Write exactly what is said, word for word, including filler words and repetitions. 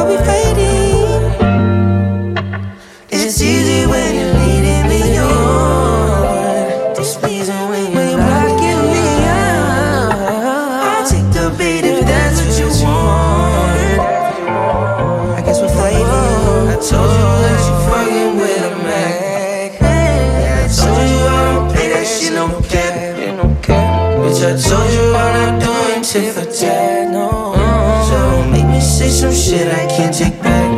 be fading. It's easy when you're leading me on. Displeasing when you're blocking me out. I'll take the bait if that's what you want. I guess we're fading. I told you that you fucking with a Mac. I told you I don't play that shit, no cap. Bitch, I told you I'm not doing tit for tat, no. So don't make me say some shit I can't take back.